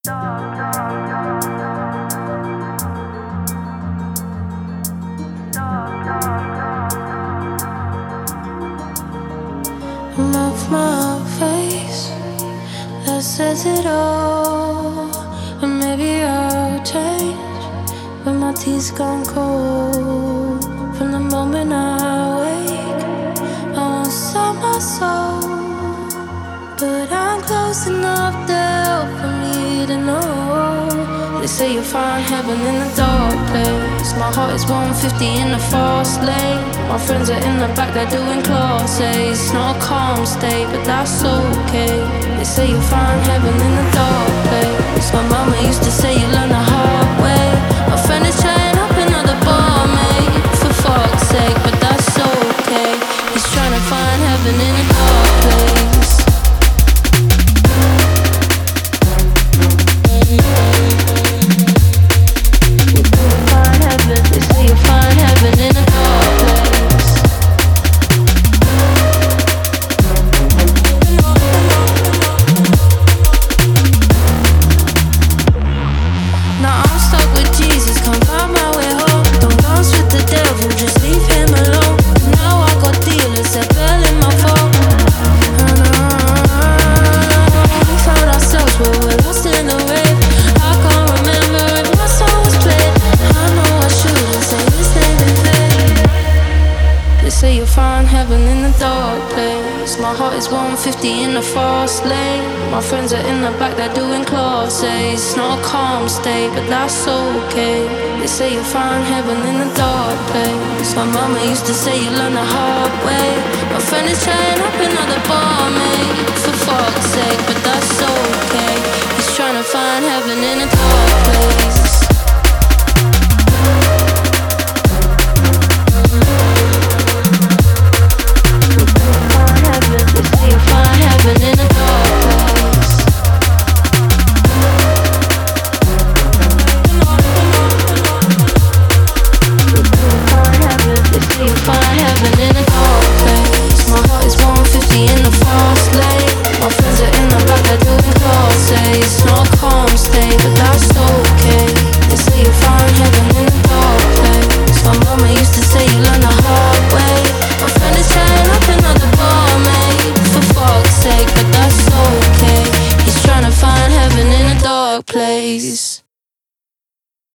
Of my face that says it all. And maybe I'll change, but my tea's gone cold. From the moment I wake, I won't sell my soul, but I'm close enough there for me to know. They say you'll find heaven in the dark place. My heart is 150 in the fast lane. My friends are in the back, they're doing class A's. It's not a calm state, but that's okay. They say you'll find heaven in the dark place. My mama used to say you learn the hard way. My friend is trying up another barmaid, for fuck's sake, but that's okay. He's trying to find heaven in a dark place. They say you'll find heaven in a dark place. Now I'm stuck with Jesus, can't find my way home. Don't dance with the devil, just leave him alone. Now I got dealers, they're belling my phone. We found ourselves where we're lost in the wave. I can't remember if my song was played. I know I shouldn't say his name in vain. They say you'll find heaven in the dark place. My heart is 150 in the fast lane. My friends are in the back, they're doing class A's. It's not a calm state, but that's okay. They say you'll find heaven in the dark place. My mama used to say you learn the hard way. My friend is trying up another barmaid, for fuck's sake, but that's okay. He's trying to find heaven in a dark